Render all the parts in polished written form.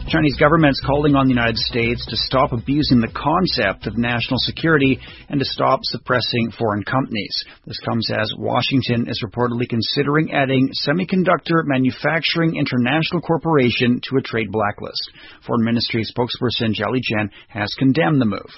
Chinese government's calling on the United States to stop abusing the concept of national security and to stop suppressing foreign companies. This comes as Washington is reportedly considering adding Semiconductor Manufacturing International Corporation to a trade blacklist. Foreign Ministry spokesperson Zhao Lijian has condemned the move.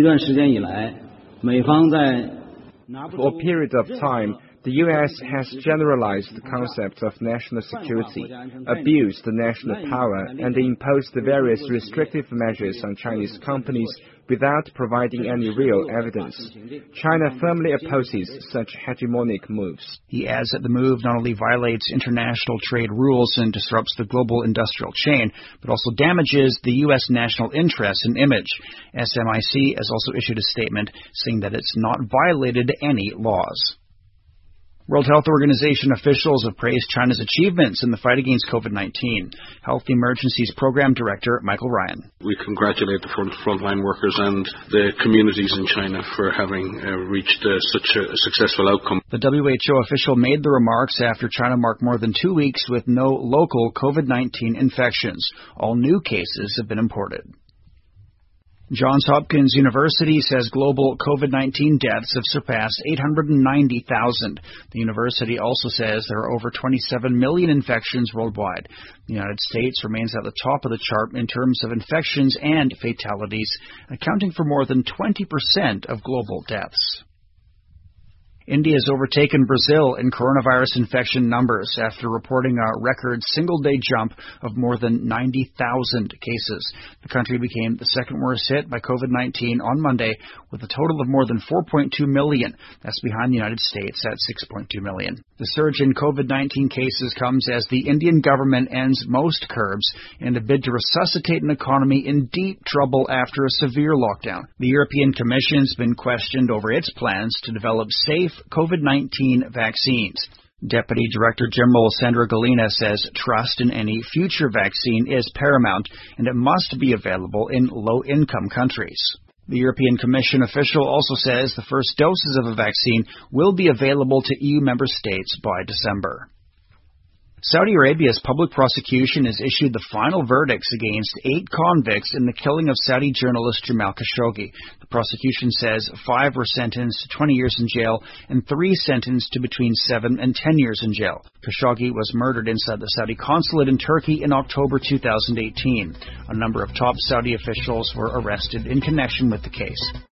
For a period of time, the U.S. has generalized the concept of national security, abused the national power, and imposed various restrictive measures on Chinese companies without providing any real evidence. China firmly opposes such hegemonic moves. He adds that the move not only violates international trade rules and disrupts the global industrial chain, but also damages the U.S. national interest and image. SMIC has also issued a statement saying that it's not violated any laws. World Health Organization officials have praised China's achievements in the fight against COVID-19. Health Emergencies Program Director Michael Ryan. We congratulate the frontline workers and the communities in China for having reached such a successful outcome. The WHO official made the remarks after China marked more than 2 weeks with no local COVID-19 infections. All new cases have been imported. Johns Hopkins University says global COVID-19 deaths have surpassed 890,000. The university also says there are over 27 million infections worldwide. The United States remains at the top of the chart in terms of infections and fatalities, accounting for more than 20% of global deaths. India has overtaken Brazil in coronavirus infection numbers after reporting a record single-day jump of more than 90,000 cases. The country became the second worst hit by COVID-19 on Monday, with a total of more than 4.2 million. That's behind the United States at 6.2 million. The surge in COVID-19 cases comes as the Indian government ends most curbs in a bid to resuscitate an economy in deep trouble after a severe lockdown. The European Commission has been questioned over its plans to develop safe COVID-19 vaccines. Deputy Director General Sandra Galina says trust in any future vaccine is paramount and it must be available in low-income countries. The European Commission official also says the first doses of a vaccine will be available to EU member states by December. Saudi Arabia's public prosecution has issued the final verdicts against 8 convicts in the killing of Saudi journalist Jamal Khashoggi. The prosecution says 5 were sentenced to 20 years in jail and 3 sentenced to between 7 and 10 years in jail. Khashoggi was murdered inside the Saudi consulate in Turkey in October 2018. A number of top Saudi officials were arrested in connection with the case.